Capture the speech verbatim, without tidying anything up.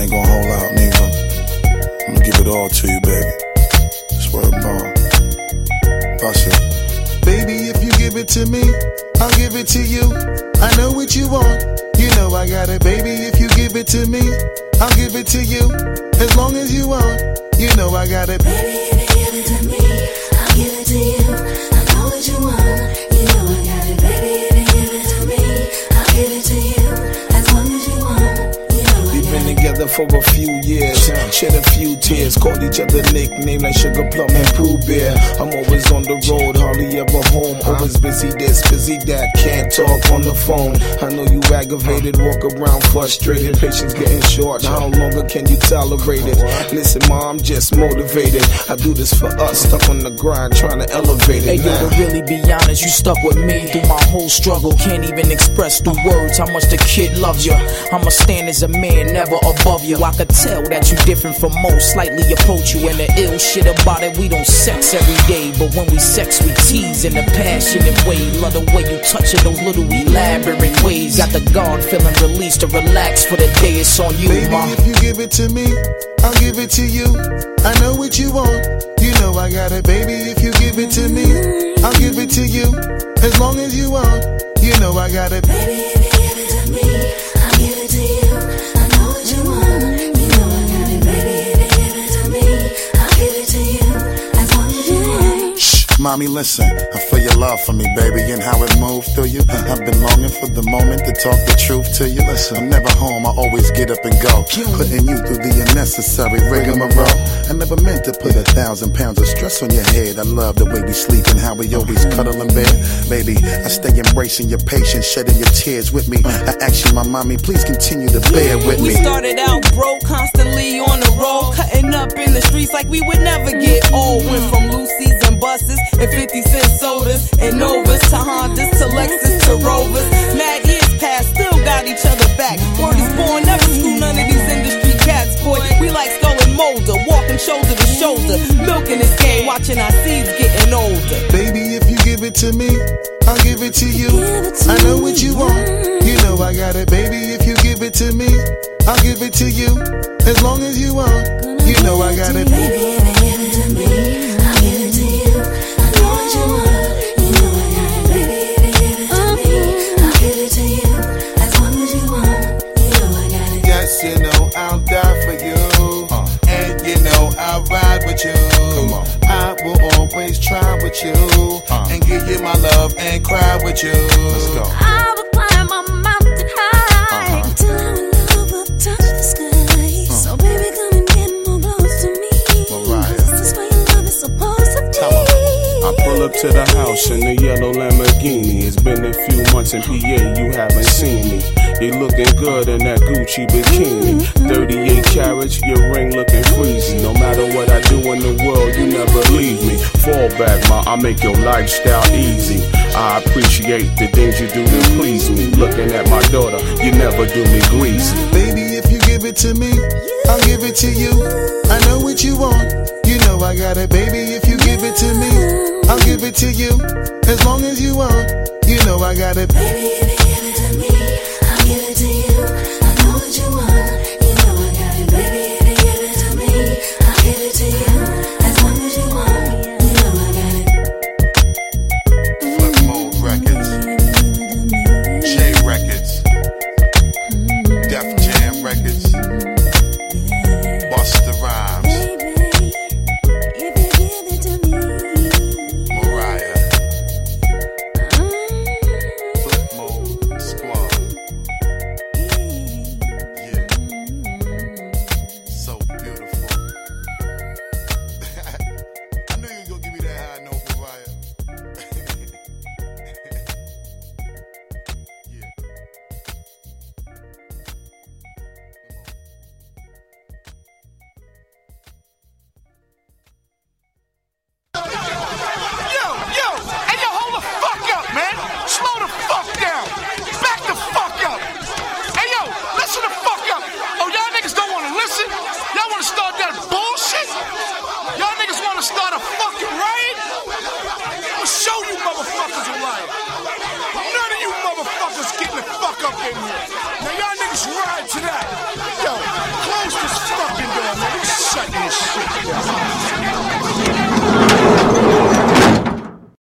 ain't gonna hold out, nigga. I'm gonna give it all to you, baby. Swear upon. Bust it. Baby, if you give it to me, I'll give it to you. I know what you want, you know I got it. Baby, if you give it to me, I'll give it to you. As long as you want, you know I got it. Baby, if you give it to me, I'll give it to you. I know what you want, you know I got it. Baby, if you give it to me, I'll give it to you. As long as you want, you know I got it. Been together for a few years, shed a few tears, called each other nickname like Sugar Plum and Pooh Bear. I'm always on the road, hardly ever home. Always busy this, busy that, can't talk on the phone. I know you aggravated, walk around frustrated, patience getting short. How longer can you tolerate it? Listen, ma, I'm just motivated. I do this for us, stuck on the grind, trying to elevate it. Hey, yo, to really be honest, you stuck with me through my whole struggle. Can't even express through words how much the kid loves you. I'ma stand as a man, never above you. I could tell that you different from most, slightly approach you. And the ill shit about it, we don't sex every day, but when we sex, we tease in a passionate way. Love the way you touch it, those little elaborate ways. Got the guard feeling released to relax for the day. It's on you, baby, ma. If you give it to me, I'll give it to you. I know what you want, you know I got it. Baby, if you give it to me, I'll give it to you. As long as you want, you know I got it. Baby, if you give it to me, I'll give it to you. I know what you want, you know I got it. Baby, if you give it to me, I'll give it to you. As long as you want. Shh, mommy, listen. I feel your love for me, baby, and how it moved through you. I've been longing for the moment to talk the truth to you. Listen, I'm never home, I always get up and go, putting you through the unnecessary rigmarole. I never meant to put a thousand pounds of stress on your head. I love the way we sleep and how we always cuddle in bed. Baby, I stay embracing your patience, shedding your tears with me. I ask you, my mommy, please continue to bear with me. We started out broke, constantly on the road, cutting up in the streets like we would never get old. Went from Lucy's and buses and fifty cent sodas and Novas to Hondas to Lexus to Rovers. Mad years past, still got each other back. Word is born, never screw none of these industry cats, boy. We like Skull and Molder, walking shoulder to shoulder, milking this game, watching our seeds getting older. Baby, if you give it to me, I'll give it to you. I know what you want, you know I got it. Baby, if you give it to me, I'll give it to you. As long as you want, you know I got it. Baby, if you give it to me, I'll give it to you. I know what you want, you know I got it. Baby, if you give it to me, I'll give it to you. As long as you want, you know I got it. Yes, you know I'll die for you, uh, and you know I'll ride with you. Come on. I will always try with you, uh, and give you my love and cry with you. Let's go. I will climb a mountain high, uh-huh, till our love will touch the sky. Uh. So baby, come and get more close to me. Mariah. This is where your love is supposed to be. I pull up to the house in the yellow Lamborghini. It's been a few months in P A, you haven't seen me. You looking good in that Gucci bikini. thirty-eight carats, your ring looking freezy. No matter what I do in the world, you never leave me. Fall back, ma, I make your lifestyle easy. I appreciate the things you do to please me. Looking at my daughter, you never do me greasy. Baby, if you give it to me, I'll give it to you. I know what you want, you know I got it. Baby, if you give it to me, I'll give it to you. As long as you want, you know I got it. Baby, if you give it to me, I'll give it to you. I know what you want, you know I got it. Baby, if you give it to me, I'll give it to you. As long as you want, you know I got it. Flip Mode Records, J Records, Def Jam Records, Busta Rhymes, Mariah, Flip Mode Squad. Yeah, so beautiful. I knew you was gonna give me that high note, Mariah. Yeah. Yo, yo, hey yo, hold the fuck up, man. Slow the fuck down. Back the fuck up. Hey yo, listen the fuck up. Oh, y'all niggas don't wanna listen? Y'all wanna start that bullshit? Y'all niggas wanna start a fucking riot? I'ma show you motherfuckers a riot. None of you motherfuckers getting the fuck up in here. Now y'all niggas ride to that. Yo, close this shit.